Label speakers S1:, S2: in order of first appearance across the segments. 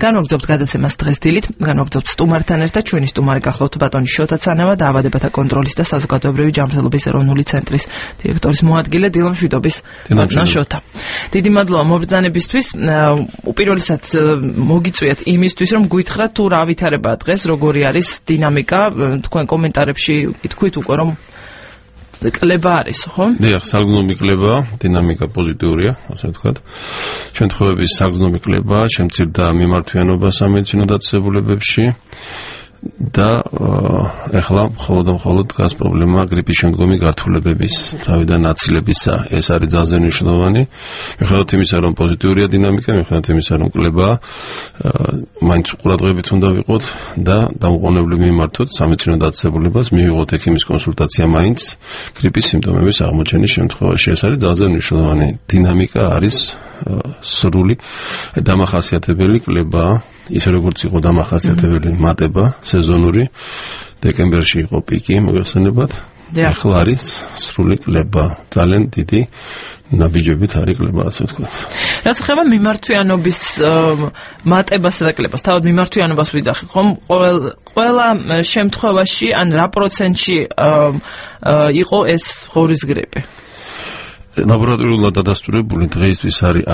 S1: განვაგრძობთ გადაცემას დღეს დილით, განვაგრძობთ სტუმართან ერთად ჩვენი სტუმარი გახლავთ ბატონი შოთა ცანევა, დაავადებათა კონტროლის და საზოგადოებრივი ჯანმრთელობის ეროვნული ცენტრის დირექტორის მოადგილე დილა მშვიდობის. ბატონო შოთა. დიდი მადლობა მობრძანებისთვის. უპირველესად მოგიწვიათ იმისთვის, რომ გვითხრათ თუ რა ვითარებაა დღეს, როგორი არის დინამიკა, თქვენ კომენტარებში ითქვით უკვე რომ კლება არის, ხო?
S2: დიახ, საგრძნობი კლებაა, დინამიკა პოზიტიურია, ასე ვთქვათ. შემთხვევების საგრძნობი კლებაა, შემცირდა მიმართვიანობა სამედიცინო დაწესებულებებში და ეხლა მხოლოდ დგას პრობლემა გრიპის შემდგომი გართულებების თავიდან აცილებისა. ეს არის ძალზე მნიშვნელოვანი. მიუხედავად იმისა, რომ პოზიტიურია დინამიკა, მიუხედავად იმისა, რომ კლებაა, მაინც ყურადღებით უნდა ვიყოთ და დამოუკიდებლად მიმართოთ სამედიცინო დაწესებულებას, მივიღოთ ექიმის კონსულტაცია მაინც გრიპის სიმპტომების აღმოჩენის შემთხვევაში. ეს არის ძალზე მნიშვნელოვანი. დინამიკა არის სრული დამახასიათებელი კლებაა. ისე როგორც იყო დამახასიათებელი მატება სეზონური, დეკემბერში იყო პიკი, მოგეხსენებათ. ახლა არის სრული კლება, ძალიან დიდი ნაბიჯებით არის კლება, ასე ვთქვათ.
S1: რაც ხება მიმართვიანობის მატებასა და კლებას, თავად მიმართვიანობას ვიძახი, ხომ? ყველა შემთხვევაში, ან რა პროცენტში იყო ეს ღორის გრიპი?
S2: ლაბორატორიულად დადასტურებული დღეისთვის არის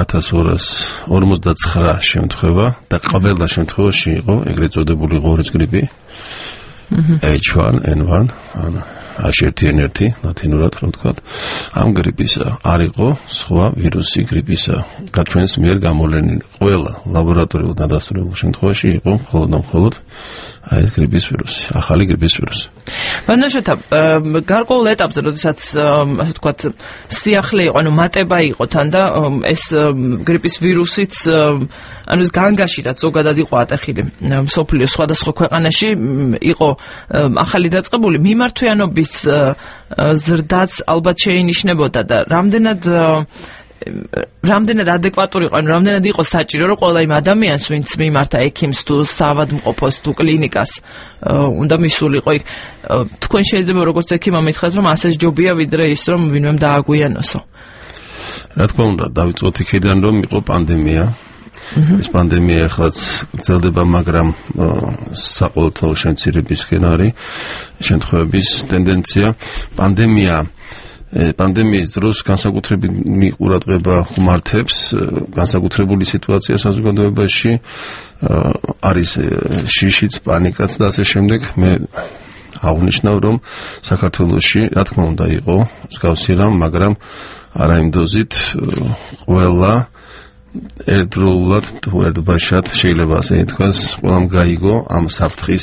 S2: 1249 შემთხვევა და ყველა შემთხვევაში იყო ეგრეთ წოდებული ღორის გრიპი H1N1 H1N1 ლათინურად რომ ვთქვათ. ამ გრიპისა არ იყო სხვა ვირუსი გრიპისა. ჩვენს მიერ გამოვლენილი ყველა ლაბორატორიულად დადასტურებულ შემთხვევაში იყო მხოლოდ აი ეს გრიპის ვირუსი, ახალი გრიპის ვირუსი.
S1: ბატონო შოთა, გარკვეულ ეტაპზე, როდესაც ასე ვთქვათ, სიახლე იყო, ანუ მატება იყო თან და ეს გრიპის ვირუსიც, ანუ ეს განგაშიდაც ზოგადად იყო ატეხილი მსოფლიოს სხვადასხვა ქვეყანაში, იყო ახალი დაწყებული მიმართვიანობის ზრდაც ალბათ შეინიშნებოდა და რამდენად ადეკვატური იყო, ანუ რამდენად იყო საჭირო, რომ ყველა იმ ადამიანს, ვინც მიმართა ექიმს თუ საავადმყოფოს თუ კლინიკას, უნდა მისულიყო იქ. თქვენ შეიძლება როგორც ექიმა მითხრათ, რომ ასე ჯობია, ვიდრე ის, რომ ვინმემ დააგვიანოსო.
S2: რა თქმა უნდა, დავიწყოთ იქიდან, რომ იყო პანდემია. ეს პანდემია ახლაც გრძელდება, მაგრამ საყოველთაო შემცირებისკენ არის შემთხვევების ტენდენცია. პანდემიის დროს განსაკუთრებული ყურადღება ხუმართებს განსაკუთრებული სიტუაცია საზოგადოებაში, არის შიშიც, პანიკაც და ასე შემდეგ. მე აღნიშნავ, რომ საქართველოში რა თქმა უნდა იყო მსგავსი რამ, მაგრამ არა იმ დოზით ყველა ერთდროულად თუ ერთბაშად შეიძლება ასე ითქვას, ყველამ გაიგო ამ საფრთხის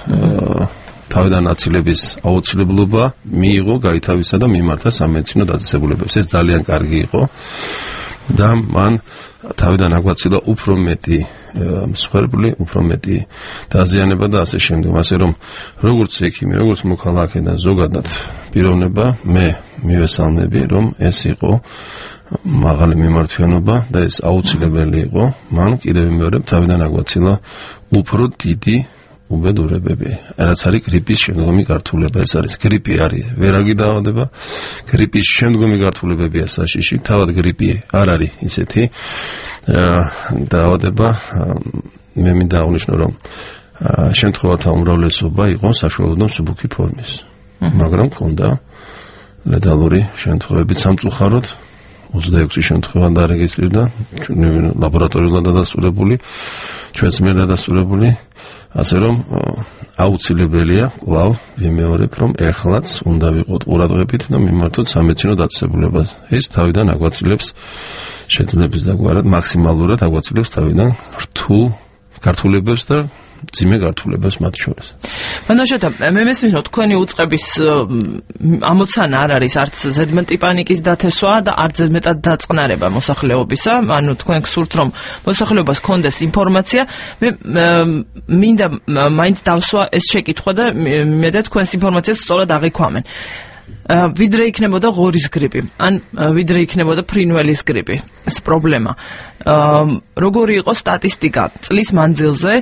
S2: თავიდან აცილების აუცილებლობა, მიიღო, გაითავისა და მიმართა სამედიცინო დაწესებულებებს. ეს ძალიან კარგი იყო და მან თავიდან აგვაცილა უფრო მეტი მსხვერპლი, უფრო მეტი დაზიანება და ასე შემდეგ. ასე რომ როგორც ექიმი, როგორც მოქალაქე და ზოგადად პიროვნება, მე მივესალმები, რომ ეს იყო მაღალი მიმართვიანობა და ეს აუცილებელი იყო. მან კიდევ მეორე თავიდან აგვაცილა უფრო დიდი უბედურებები. რაც არის გრიპის შემდგომი გართულება, ეს არის გრიპი არის ვერაგი დაავადება, გრიპის შემდგომი გართულებებია საშიში, თავად გრიპი არ არის ისეთი დაავადება. მე მინდა აღნიშნო, რომ შემთხვევათა უმრავლესობა იყო საშუალო და მსუბუქი ფორმის, მაგრამ ქონდა ლეტალური შემთხვევები სამწუხაროდ. 26 შემთხვევა დარეგისტრირდა, ლაბორატორიულად დადასტურებული, ჩვენს მიერ დადასტურებული. ასე რომ აუცილებელია, კვლავ ვიმეორებ, რომ ეხლაც უნდა ვიყოთ ყურადღებით და მიმართოთ სამედიცინო დაწესებულებას. ეს თავიდან აგვაცილებს შეძლებს და გვარად მაქსიმალურად აგვაცილებს თავიდან რთულ გართულებებს და ძიმე გართულებას მათ შორის.
S1: ბატონო შოთა, მე მესმის, რომ თქვენი უწყების ამოცანა არ არის არც ზედმეტი პანიკის დათესვა და არც ზედმეტად დაწყნარება მოსახლეობისა, ანუ თქვენ გსურთ, რომ მოსახლეობას კონდეს ინფორმაცია. მე მინდა მაინც დავსვა ეს შეკითხვა და მე და თქვენს ინფორმაციას სწორად აღიქვამენ. ვიდრე იქნებოდა ღორის გრიპი, ან ვიდრე იქნებოდა ფრინველის გრიპი, ეს პრობლემა. როგორი იყო სტატისტიკა წლის მანძილზე,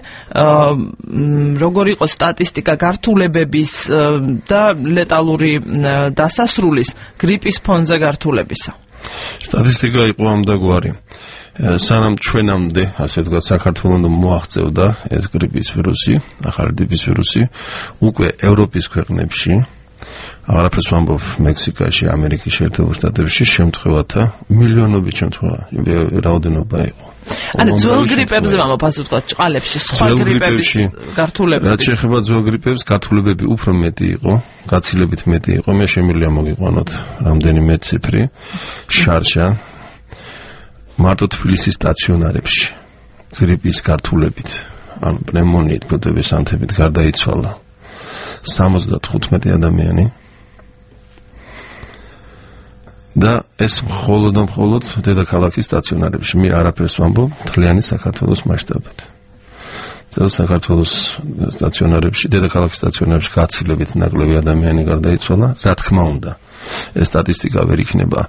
S1: როგორი იყო სტატისტიკა გართულებების და ლეტალური დასასრულის გრიპის ფონზე გართულებისა?
S2: სტატისტიკა იყო ამდაგვარი. სანამ ჩვენამდე, ასე ვთქვათ, საქართველოს მოაღწევდა ეს გრიპის ვირუსი, ახალი ტიპის ვირუსი, უკვე ევროპის ქვეყნებში, არაფერს ვამბობ მექსიკაში, ამერიკის შეერთებულ შტატებში შემთხვევათა მილიონობით შემთხვევა, რაოდენობა იყო.
S1: ანუ ძველ გრიპებზე ვამბობ, ასე ვთქვათ, ჭყალებში, სხვა გრიპების გართულებები.
S2: რაც შეეხება ძველ გრიპებს, გართულებები უფრო მეტი იყო, გაცილებით მეტი იყო. მე შემიძლია მოგიყვანოთ რამდენიმე ციფრი, შარშა მარტო თბილისის სტაციონარებში გრიპის გართულებით, ან პნევმონიით, ბოდების ანთებით გარდაიცვალა 75 ადამიანი. და ეს მხოლოდ დედაქალაქის სტაციონარებში, მე არაფერს ვამბობ მთლიანი საქართველოს მასშტაბით. წელს საქართველოს სტაციონარებში, დედაქალაქის სტაციონარებში გაცილებით ნაკლები ადამიანი გარდაიცვალა, რა თქმა უნდა. ეს სტატისტიკა ვერ იქნება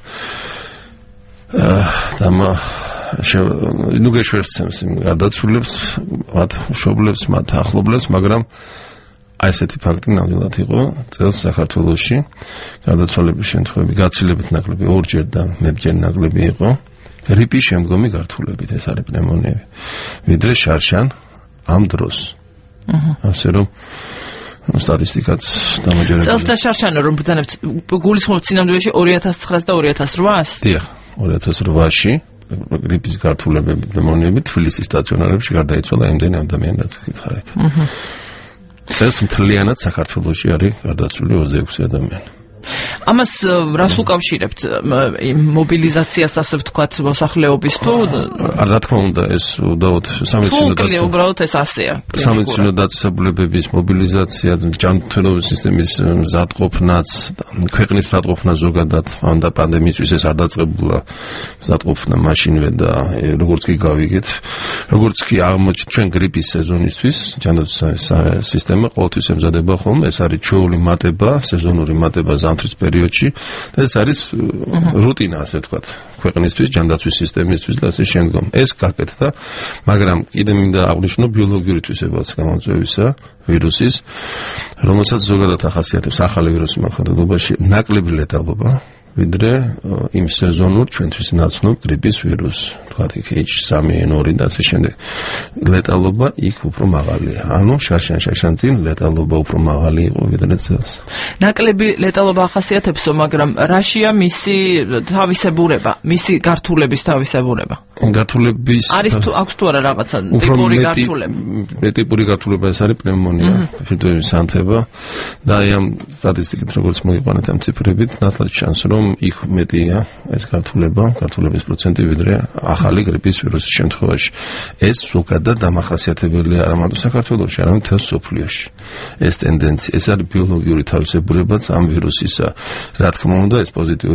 S2: ნუ გეშვერცემს გარდაცვლილებს, მათ მშობლებს, მათ ახლობლებს, მაგრამ აი ესეთი ფაქტი ნამდვილად იყო წელს საქართველოში გარდაცვალების შემთხვევები გაცილებით ნაკლები, ორჯერ და მეტჯერ ნაკლები იყო გრიპის შემდგომი გართულებით, ეს არის პნევმონიები, ვიდრე შარშან ამ დროს. ასე რომ სტატისტიკაც დამაჯერებელი.
S1: წელს და შარშან რომ ბრძანებთ, გულისხმობთ წინამდვილში 2009 და 2008-ს?
S2: დიახ, 2008-ში გრიპის გართულებები, პნევმონიები თბილისის სტაციონარებში გარდაიცვალა იმდენი ადამიანი, რაც გითხარით. წელს მთლიანად საქართველოში არის გარდაცვლილი 26 ადამიანი.
S1: ამას რას უკავშირებთ? მობილიზაციას, ასე ვთქვათ, მოსახლეობის თუ
S2: რა თქმა უნდა, ეს უდაოდ
S1: უბრალოდ ეს ასეა.
S2: სამედიცინო დაწესებულებების მობილიზაცია, ჯანმრთელობის სისტემის მზადყოფნაც, ქვეყნის მზადყოფნა ზოგადად, და პანდემიისთვის ეს არ დაწყებულა მზადყოფნა მაშინვე და როგორც კი გავიგეთ, როგორც კი აღმოჩნდა ჩვენ გრიპის სეზონისთვის, ჯანდაცვის სისტემა ყოველთვის ემზადება ხოლმე, ეს არის ჩვეული მატება, სეზონური მატება ზამთრის პერიოდში და ეს არის რუტინა, ასე ვთქვათ, ქვეყნისთვის, ჯანდაცვის სისტემისთვის და ასე შემდგომ. ეს გაკეთდა, მაგრამ კიდე მინდა აღვნიშნო ბიოლოგიური თვისებაც გამოწვევისა ვირუსის, რომელსაც ზოგადად ახასიათებს ახალი ვირუსი მოქმედებაში ნაკლები ლეტალობა, ვიდრე იმ სეზონურ ჩვენთვის ნაცნობ გრიპის ვირუსს, თქვათ H3N2 და ასე შემდეგ. ლეტალობა იქ უფრო მაღალია. ანუ შარშან წინ ლეტალობა უფრო მაღალი იყო ვიდრე წელს.
S1: ნაკლები ლეტალობა ახასიათებსო, მაგრამ რაშია მისი თავისებურება, მისი გართულების თავისებურება?
S2: გართულების
S1: არის თუ აქვს თუ არა რაღაცა ტიპური გართულება?
S2: ტიპური გართულება ეს არის პნევმონია, ფილტვების ანთება და აი ამ სტატისტიკით როგორც მოგიყვანეთ ამ ციფრებით, ნათლად ჩანს, რომ იქ მეტია ეს გართულების პროცენტი ვიდრე ახალი გრიპის ვირუსის შემთხვევაში. ეს ზოგადად დამახასიათებელია არა მარტო საქართველოში, არამედ მთელ მსოფლიოში. ეს ტენდენცია, ეს არის ბიოლოგიური თავისებურებაც ამ ვირუსისა. რა თქმა უნდა, ეს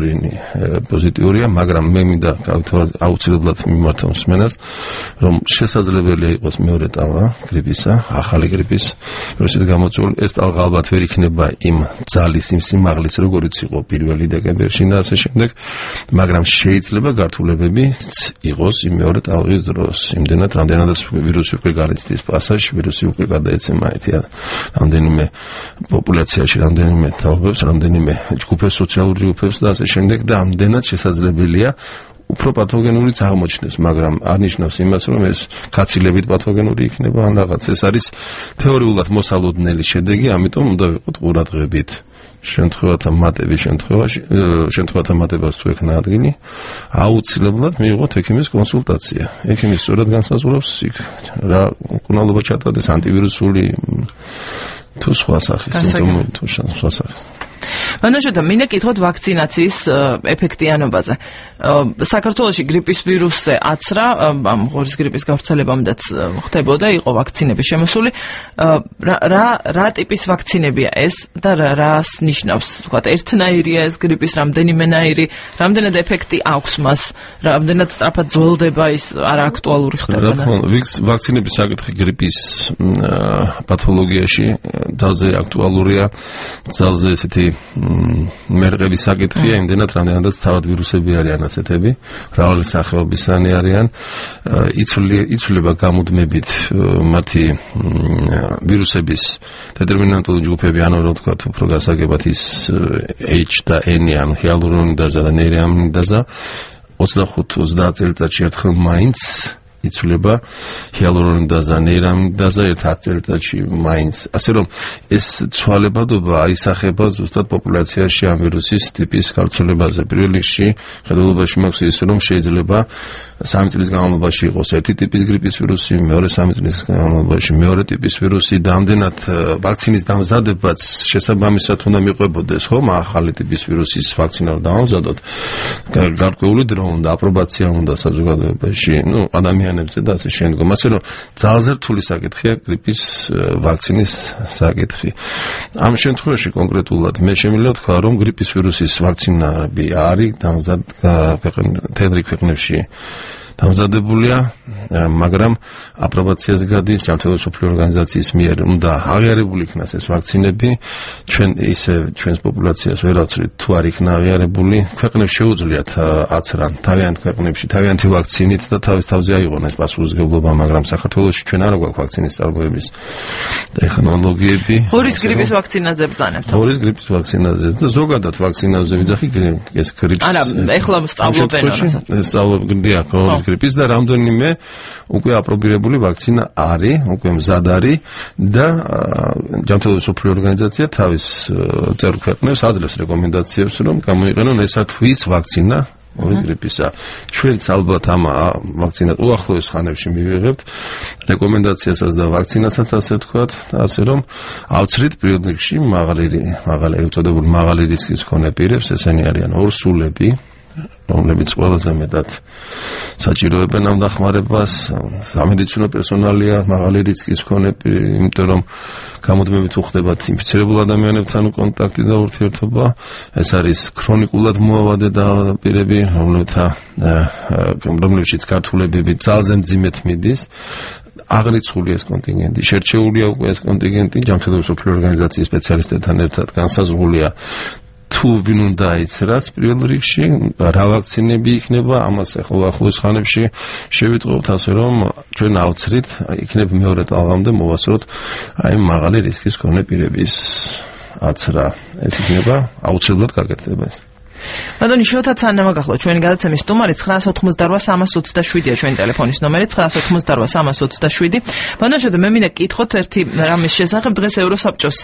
S2: პოზიტიურია, მაგრამ მე მინდა აუცილებლად მიმართავ მსმენელს, რომ შესაძლებელია იყოს მეორე ტალღა გრიპისა, ახალი გრიპის ვირუსით გამოწვეული. ეს ტალღა ალბათ ვერ იქნება იმ ძალის, იმ სიმაღლის, როგორიც იყო პირველი დეკემბერში და ასე შემდეგ, მაგრამ შეიძლება გართულებები იყოს იმ მეორე ტალღის დროს. იმდენად, რამდენადაც ვირუსი უკვე გარიცდის პასაჟში, ვირუსი უკვე გადაეცემა რამდენიმე პოპულაციაში, რამდენიმე თაობებს, რამდენიმე ჯგუფებს, სოციალურ ჯგუფებს და ასე შემდეგ და ამდენად შესაძლებელია უფრო პათოგენურიც აღმოჩნდეს, მაგრამ არ ნიშნავს იმას, რომ ეს გაცილებით პათოგენური იქნება ან რაღაც. ეს არის თეორიულად მოსალოდნელი შედეგი, ამიტომ უნდა ვიყოთ ყურადღებით. შემთხვევათა მატებას თუ ექნა ადგილი, აუცილებლად მიიღოთ ექიმის კონსულტაცია. ექიმი სწორად განსაზღვრავს იქ რა მკურნალობა ჩატარდეს, ანტივირუსული თუ სხვა სახის სიმპტომი თუ სხვა სახის.
S1: მანაშოდა მინდა კითხოთ ვაქცინაციის ეფექტიანობაზე. საქართველოში გრიპის ვირუსზე აცრა, ამ ღორის გრიპის გავრცელებამდეც ხდებოდა, იყო ვაქცინების შემოსული. რა ტიპის ვაქცინებია ეს და რას ნიშნავს? თქვათ, ერთნაირია ეს გრიპის, რამდენიმენაირი, რამდენად ეფექტი აქვს მას, რამდენად სწრაფად ძველდება ის არააქტუალური ხდება?
S2: ვაქცინების საკითხი გრიპის პათოლოგიაში ძალზე აქტუალურია, ძალზე ესეთი მერყების საკითხია, იმდენად რამდენადაც თავად ვირუსები არიან ასეთები, მრავალი სახეობისანი არიან, იცვლება გამუდმებით მათი ვირუსების დეტერმინანტული ჯგუფები, ანუ რა ვთქვათ, უფრო გასაგებად ის H და N, ანუ ჰიალურონიდაზა და ნეირეამინიდაზა, 25-30 წელიწადში ერთხელ მაინც იცვლება ჰიალურონიდაზა, ნეირამიდაზა 1-10 წელიწადში მაინც. ასე რომ ეს ცვალებადობა აისახება ზუსტად პოპულაციაში ამ ვირუსის ტიპის გავრცელებაზე. პირველ რიგში ხედულობაში მაქვს ის, რომ შეიძლება 3 წლის განმავლობაში იყოს ერთი ტიპის გრიპის ვირუსი, მეორე 3 წლის განმავლობაში მეორე ტიპის ვირუსი და ამდენად ვაქცინის დამზადებაც შესაბამისად უნდა მიყვებოდეს, ხომ, ახალი ტიპის ვირუსის ვაქცინა რომ დავამზადოთ. გარკვეული დრო უნდა, აპრობაცია უნდა საზოგადოებაში, ადამიანებზე და ასე შემდგომ. ასე რომ ძალზე რთული საკითხია გრიპის ვაქცინის საკითხი. ამ შემთხვევაში კონკრეტულად მე შემიძლია ვთქვა, რომ გრიპის ვირუსის ვაქცინები არის თეთრი ქვეყნებში დამზადებულია, მაგრამ აპრობაციაზე გადის ჯანმრთელობის მსოფლიო ორგანიზაციის მიერ უნდა აღიარებული იქნას ეს ვაქცინები. ჩვენ ჩვენს პოპულაციას ვერ ავცრით თუ არ იქნა აღიარებული. ქვეყნებს შეუძლიათ აცრან თავიანთ ქვეყნებში თავიანთი ვაქცინით და თავის თავზე აიღონ ეს პასუხისმგებლობა, მაგრამ საქართველოში ჩვენ არ გვაქვს ვაქცინის წარმოების ტექნოლოგიები.
S1: ხორის გრიპის ვაქცინაზე ბრძანებთ?
S2: ხორის გრიპის ვაქცინაზე და ზოგადად ვაქცინაზე ვიძახი ეს გრიპის.
S1: არა, ეხლა სწავლობენ რასაც.
S2: სწავლობენ გრიპის და რამდენიმე უკვე აპრობირებული ვაქცინა არის, უკვე მზად არის და ჯანმრთელობის მსოფლიო ორგანიზაცია თავის წევრ ქვეყნებს აძლევს რეკომენდაციებს, რომ გამოიყენონ ესათვის ვაქცინა ხორის გრიპისა. ჩვენც ალბათ ამ ვაქცინას უახლოეს ხანებში მივიღებთ რეკომენდაციასაც და ვაქცინასაც, ასე ვთქვათ, ასე რომ ავცრით პირველ რიგში მაღალი ეწოდებული მაღალი რისკის მქონე პირებს, ესენი არიან ორსულები, რომლებიც ყველაზე მეტად საჭიროებენ ამ დახმარებას, სამედიცინო პერსონალია, მაღალი რისკის მქონე, იმიტომ რომ გამუდმებით უხდებათ ინფიცირებულ ადამიანებთან კონტაქტი და ურთიერთობა. ეს არის ქრონიკულად მოავადე პირები, რომლებშიც გართულებები ძალზე მძიმედ მიდის. აღრიცხული ეს კონტინგენტი, შერჩეულია უკვე ეს კონტინგენტი, ჯანმრთელობის მსოფლიო ორგანიზაციის სპეციალისტებთან ერთად განსაზღვრულია თუ ვინ უნდა აიცრას პირველ რიგში, რა ვაქცინები იქნება, ამას ახლა ახლოს ხანებში შევიტყობთ, ასე რომ ჩვენ ავცრით, იქნებ მეორე ტალღამდე მოვასწროთ აი მაღალი რისკის მქონე პირების აცრა. ეს იქნება აუცილებლად გაკეთდება ეს.
S1: ბატონი შოთაც ანამა გახლა ჩვენი გადაცემის სტუმარი 988-327-ია ჩვენი ტელეფონის ნომერი 988-327. ბატონო შოთა მე მინდა გკითხოთ ერთი რამის შესახებ. დღეს ევროსაბჭოს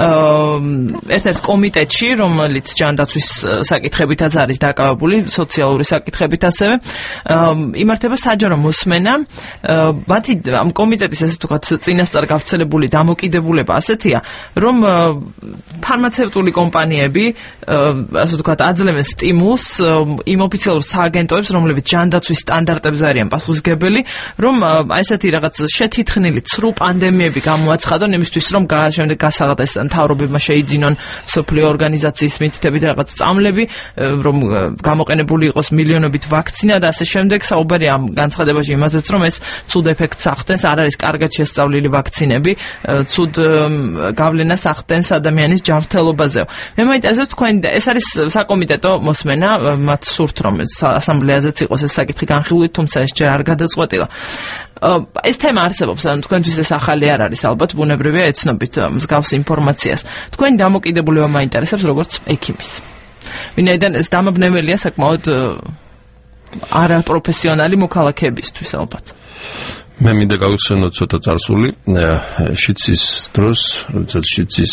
S1: ერთ-ერთ კომიტეტში, რომელიც ჯანდაცვის საკითხებითაც არის დაკავებული, სოციალური საკითხებით ასევე, იმართება საჯარო მოსმენა. მათი ამ კომიტეტის ესე ვთქვათ წინასწარ გავრცელებული დამოკიდებულება ასეთია, რომ ფარმაცევტული კომპანიები ასე ვთქვათ აძლევენ სტიმულს იმ ოფიციალურ სააგენტოებს, რომლებიც ჯანდაცვის სტანდარტებზე არიან პასუხისმგებელი, რომ აი ესეთი რაღაც შეთითხნილი ცრუ პანდემიები გამოაცხადონ იმისთვის, რომ შემდეგ გასაღდეს მთავრობებმა შეიძინონ მსოფლიო ორგანიზაციის მითითებით რაღაც წამლები, რომ გამოყენებული იყოს მილიონობით ვაქცინა და ასე შემდეგ. საუბარი ამ განცხადებაში იმაზეც, რომ ეს ცუდ ეფექტს ახდენს, არ არის კარგად შესწავლილი ვაქცინები, ცუდ გავლენას ახდენს ადამიანის ჯანმრთელობაზე. მე მაინტერესებს თქვენ ეს არის საკომიტეტო მოსმენა, მათ სურთ რომ ასამბლეაზეც იყოს ეს საკითხი განხილული, თუმცა ეს ჯერ არ გადაწყვეტილა. ეს თემა არსებობს, ანუ თქვენთვის ეს ახალი არ არის, ალბათ ბუნებრივია ეცნობით მსგავს ინფორმაციას. თქვენი დამოკიდებულება მაინტერესებს როგორც ექიმის. ვინაიდან ეს დამაბნეველია საკმაოდ არაპროფესიონალი მოქალაქეებისთვის ალბათ.
S2: მე მინდა გავიხსენოთ ცოტა წარსული შიცის დროს, როდესაც შიცის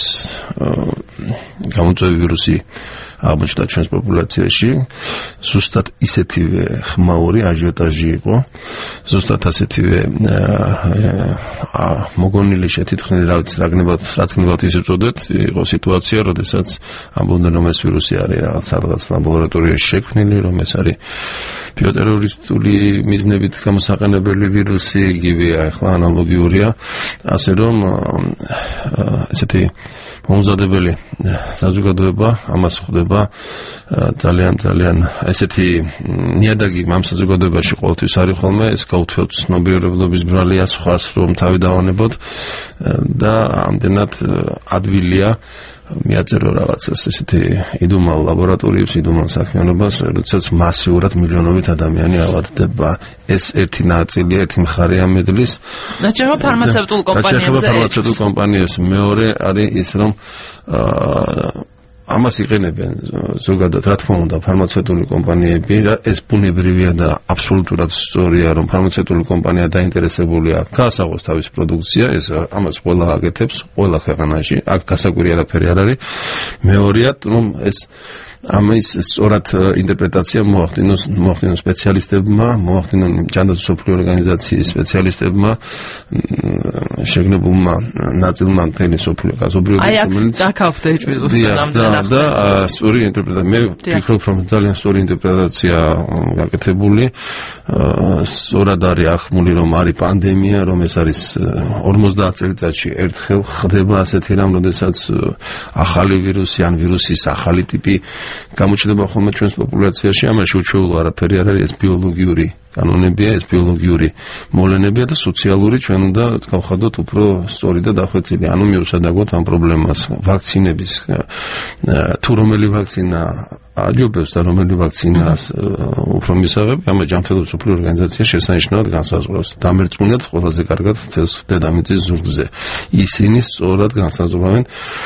S2: გამოწვევი ვირუსი აღმოჩნდა ჩვენს პოპულაციაში, ზუსტად ისეთივე ხმაური აჟიოტაჟი იყო, ზუსტად ასეთივე მოგონილი შეთითხნილი რაც გნებავთ ის უწოდეთ, იყო სიტუაცია, როდესაც ამბობდნენ რომ ეს ვირუსი არის რაღაც ლაბორატორიაში შექმნილი, რომ ეს არის ბიოტერორისტული მიზნებით გამოსაყენებელი ვირუსი, იგივეა ახლა ანალოგიურია, ასე რომ ესეთი მომზადებელი საზოგადოება ამას ხვდება ძალიან ესეთი ნიადაგი ამ საზოგადოებაში ყოველთვის არის ხოლმე, ეს გაუთქვათ ცნობიერებლობის ბრალია სხვას რომ თავი დავანებოთ და ამდენად ადვილია მიაწერო რაღაცას ესეთი იდუმალ ლაბორატორიებს, იდუმალ საქმიანობას, როდესაც მასიურად მილიონობით ადამიანი ავადდება. ეს ერთი ნაწილია, ერთი მხარეა მედლის.
S1: ნაჩვენებია ფარმაცევტულ კომპანიებზე.
S2: ფარმაცევტულ კომპანიებს მეორე არის ის, რომ ამას იყენებენ ზოგადად რა თქმა უნდა ფარმაცევტული კომპანიები ეს ბუნებრივია და აბსოლუტურად სწორია რომ ფარმაცევტული კომპანია დაინტერესებულია გაასაღოს თავის პროდუქცია ეს ამას ყველა აკეთებს ყველა ქვეყანაში აქ გასაკვირი არაფერი არ არის მეორეად რომ ეს ამის სწორად ინტერპრეტაცია მოახდინონ სპეციალისტებმა, მოახდინონ ჯანდაცვის მსოფლიო ორგანიზაციის სპეციალისტებმა, შეგნებულმა ნაწილმა მთელი მსოფლიო გაზობრიობის
S1: რომელიც დაკავდა ეჭვიზოსთან
S2: და სწორი ინტერპრეტაცია მე ვფიქრობ რომ ძალიან სწორი ინტერპრეტაცია გაკეთებული სწორად არის ახმული რომ არის პანდემია რომ ეს არის 50 წელიწადში ერთხელ ხდება ასეთი რამ როდესაც ახალი ვირუსი ან ვირუსის ახალი ტიპი გამოჩნდება ხოლმე ჩვენს პოპულაციაში ამაში უჩვეულო არაფერი არ არის ეს ბიოლოგიური კანონებია ეს ბიოლოგიური მოვლენებია და სოციალური ჩვენ უნდა გავხადოთ უფრო სწორი და დახვეწილი ანუ მიუსადაგოთ ამ პრობლემას ვაქცინების თუ რომელი ვაქცინა აჯობებს და რომელი ვაქცინას უფრო მისაღები ამ ჯანმრთელობის მსოფლიო ორგანიზაცია შესანიშნავად განსაზღვრავს დამერწმუნდათ ყველაზე კარგად თელს დედამიწის ზურგზე ისინი სწორად განსაზღვრავენ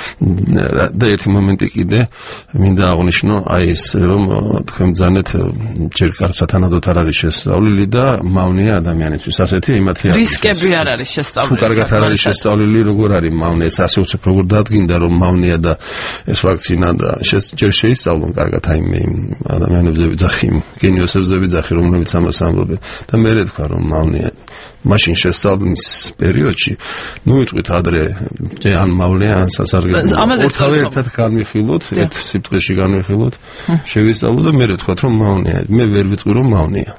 S2: და ერთი მომენტი კიდე მინდა აღვნიშნო აი ეს რომ თქვენ ბრძანეთ ჯერ სათანადოდ არ არის შესწავლილი და მავნეა ადამიანისთვის ასეთი იმათი
S1: რისკები არ არის შესწავლილი
S2: თუ კარგად არ არის შესწავლილი როგორ არის მავნე ეს ასე უცებ როგორ დადგინდა რომ მავნეა და ეს ვაქცინა და ჯერ შეისწავლონ კარგად აი მე ადამიანებზე ვიძახი გენიოსებზე ვიძახი რომლებიც ამას ამბობენ და მე თქვა რომ მავნეა მაშინ შესწავლის პერიოდში ნუ ვიტყვით ადრე ან მავნეა ან სასარგებლო ორთავე ერთად განვიხილოთ ერთ სიბრტყეში განვიხილოთ შევისწავლოთ და მე თქვა რომ მავნეა მე ვერ ვიტყვი რომ მავნეა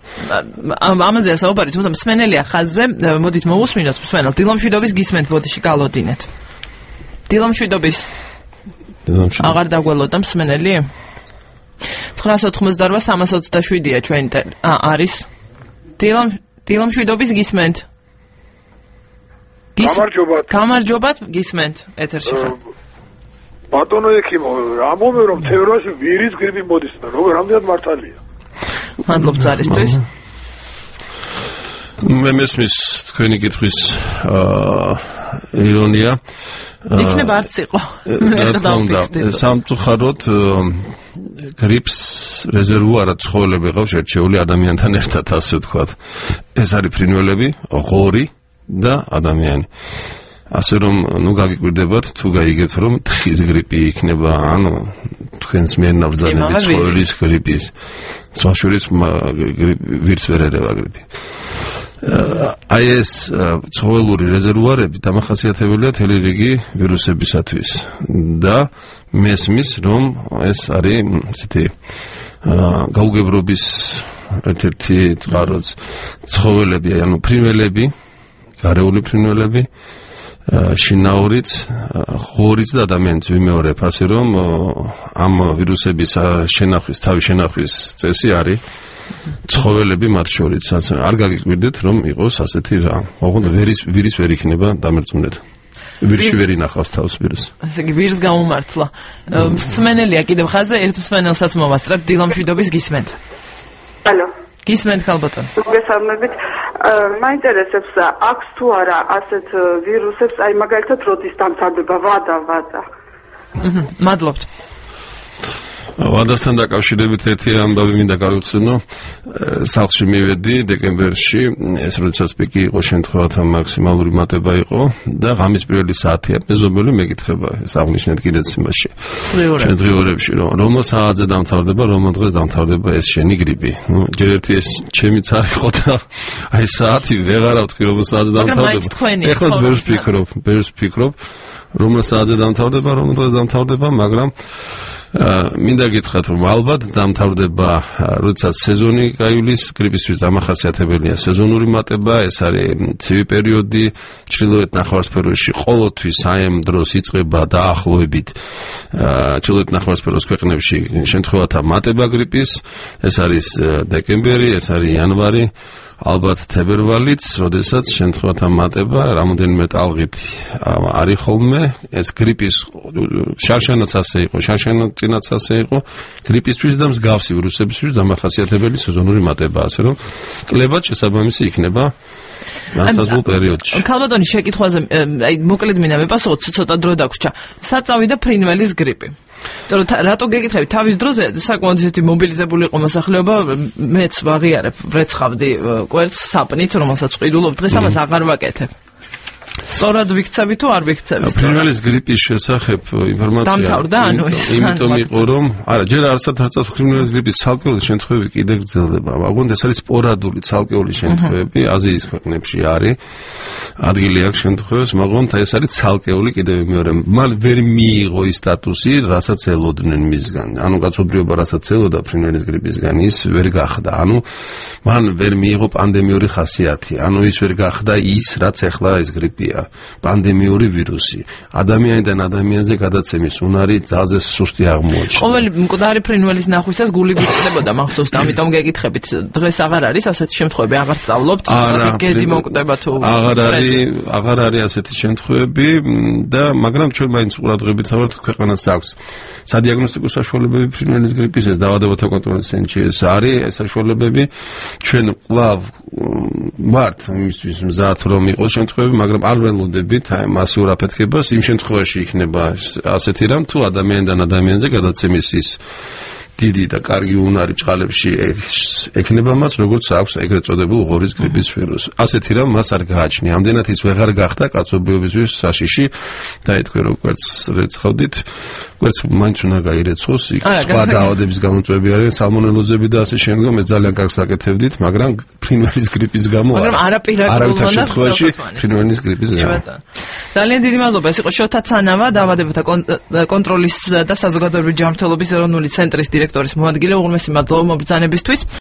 S1: ამაზე საუბარი თუმცა მსმენელია ხაზზე მოდით მოусმინოთ მსმენელ დილამშვიდობის გისმენთ ბოდიში გალოდინეთ დილამშვიდობის აღარ დაგველოდა მსმენელი 988-327-ია ჩვენ არის დილამშვიდობის გისმენთ გამარჯობათ გისმენთ ეთერში ხარ
S3: ბატონო ექიმო ამბობენ რომ თეორიაში ვირის გრიპი მოდის და რამდენად მართალია
S1: მადლობ ძალისთვის
S2: მე მესმის თქვენი კითხვის ირონია
S1: იქნება არც იყო
S2: სამწუხაროდ გრიპს რეზერვუარა ცხოველები ყავს შერჩეული ადამიანთან ერთად ასე ვთქვათ ეს არის ფრინველები ღორი და ადამიანი ასე რომ ნუ გაგიკვირდებათ თუ გაიგებთ რომ თხის გრიპი იქნება ანუ თქვენს მიერ ნაბრძანებით ცხოველის გრიპის საშურის ვირს ვერ ერევა გრიპი აი ეს ცხოველური რეზერვუარები დამახასიათებელია მთელი რიგი ვირუსებისათვის და მესმის რომ ეს არის ისეთი გაუგებრობის ერთ-ერთი წყაროც ცხოველები ანუ ფრინველები გარეული ფრინველები შინაურიც ღორიც და ადამიანიც ვიმეორებ ასე რომ ამ ვირუსების თავის შენახვის წესი არის ცხოველები მათ შორის არ გაგიკვირდეთ რომ იყოს ასეთი რა ოღონდ ვირის ვერ იქნება დამერწმუნდეთ ვირში ვერ ინახავს თავს ვირუსს
S1: ასე იგი ვირს გაუმართლა მსმენელია კიდევ ხაზე ერთ მსმენელსაც მოვასწრებ დილამშვიდობის გისმენთ
S4: ალო
S1: გისმენთ ხალბატონო
S4: მოგესალმებით მაინტერესებს აქვს თუ არა ასეთ ვირუსებს აი მაგალითად როდის დამთავრდება ვადა
S1: მადლობთ
S2: ვადასთან დაკავშირებით ერთი ამბავი მინდა გავიხსენო სახლში მივედი დეკემბერში ეს როდესაც პიკი იყო შემთხვევათა მაქსიმალური მატება იყო და ღამის პირველი საათია მეზობელი მეკითხება ეს აღნიშნეთ კიდეც იმაში ჩვენ დღიურებში რომ საათზე დამთავრდება რომ დღეს დამთავრდება ეს შენი გრიპი ნუ ჯერ ერთი ეს ჩემიც არ იყო და აი საათი ვეღარა ვთქვი რომ საათზე დამთავრდება ეხლა ბევრს ვფიქრობ რომ საათზე დამთავრდება რომ დღეს დამთავრდება მაგრამ მინდა გითხრათ რომ ალბათ დამთავრდება როდესაც სეზონი გაივლის გრიპისთვის დამახასიათებელია სეზონური მატება ეს არის ცივი პერიოდი ჩრდილოეთ ნახევარსფეროში ყოველთვის აი ამ დროს იწყება დაახლოებით ჩრდილოეთ ნახევარსფეროს ქვეყნებში შემთხვევათა მატება გრიპის ეს არის დეკემბერი ეს არის იანვარი ალბათ თებერვალიც, როდესაც შემთხვევათა მატება რამოდენიმე ტალღით არის ხოლმე, ეს გრიპის შარშანაც ასე იყო, შარშანაც ასე იყო, გრიპისთვის და მსგავსი ვირუსებისთვის დამახასიათებელი სეზონური მატება, ასე რომ კლებად შესაბამისი იქნება განსაზღვრულ პერიოდში.
S1: ქალბატონის შეკითხვაზე აი მოკლედ მინდა მეპასუხოთ, ცოტა დრო დაგვრჩა. საწავი და ფრინველის გრიპი. რატო გეკითხები თავის დროზე საკმაოდ ისეთი მობილიზებული იყო მოსახლეობა, მეც ვაღიარებ, ვრეცხავდი კვერცხს საპნით, რომელსაც ყიდულობ, დღეს ამას აღარ ვაკეთებ. სწორად ვიქცევი თუ არ ვიქცევი?
S2: ფრინველის გრიპის შესახებ ინფორმაცია
S1: დამთავრდა, ანუ ეს
S2: იმიტომ იყო რომ არა, ჯერ არცად არ წავს ფრინველის გრიპის ცალკეული შემთხვევები კიდე გრძელდება. მაგრამ ეს არის სპორადული ცალკეული შემთხვევები, აზიის ქვეყნებში არის. ადგილი აქვს შემთხვევებს, მაგრამ ეს არის ცალკეული კიდევ მეორე. მან ვერ მიიღო ის სტატუსი, რასაც ელოდნენ მისგან. ანუ კაცობრიობა რასაც ელოდა ფრინველის გრიპისგან, ის ვერ გახდა. ანუ მან ვერ მიიღო პანდემიური ხასიათი. ანუ ის ვერ გახდა ის, რაც ახლა ეს გრიპია. პანდემიური ვირუსი. ადამიანიდან ადამიანზე გადაცემის უნარი ძალზე სუსტი აღმოაჩინა.
S1: ყოველი მკვდარი ფრინველის ნახვისას გული გვიწდებოდა მახსოვს, ამიტომ გეკითხებით. დღეს აღარ არის ასეთი შემთხვევები, აღარ სწავლობთ, გედი მოკვდება თუ
S2: აღარ არის ასეთი შემთხვევები და მაგრამ ჩვენ მაინც ყურადღებით ვართ, ქვეყანას აქვს სადიაგნოსტიკო საშუალებები ფრინველის გრიპის, ეს დაავადებათა კონტროლის ცენტრი ეს არის, ეს საშუალებები ჩვენ კვლავ ვართ იმისთვის მზად რომ იყოს შემთხვევები, მაგრამ არ ველოდებით მასიურ აფეთქებას იმ შემთხვევაში იქნება ასეთი რამ თუ ადამიანიდან ადამიანზე გადაცემის ის დიდი და კარგი უნარი ჭყალებში ექნება მას, როგორც აქვს ეგრეთ წოდებულ ღორის გრიპის ვირუსი. ასეთი რამ მას არ გააჩნია. ამდენად ის ვეღარ გახდა კაცობრიობისთვის საშიში და ეთქვე რომ კვერცხს რეცხავდით, კვერცხს მაინც უნდა გაირეცხოს, იქ სხვა დაავადების გამოწვევები არიან, სალმონელოზები და ასე შემდგომ, ეს ძალიან კარგს აკეთებდით, მაგრამ ფრინველის გრიპის გამო
S1: მაგრამ არაფერად
S2: შემთხვევაში ფრინველის გრიპის გამო.
S1: ძალიან დიდი მადლობა. ეს იყო შოთა ცანავა, დაავადებათა კონტროლის და საზოგადოებრივი ჯანმრთელობის ეროვნული ცენტრის დირექტორის მოადგილე. უღრმესი მადლობა მობრძანებისთვის.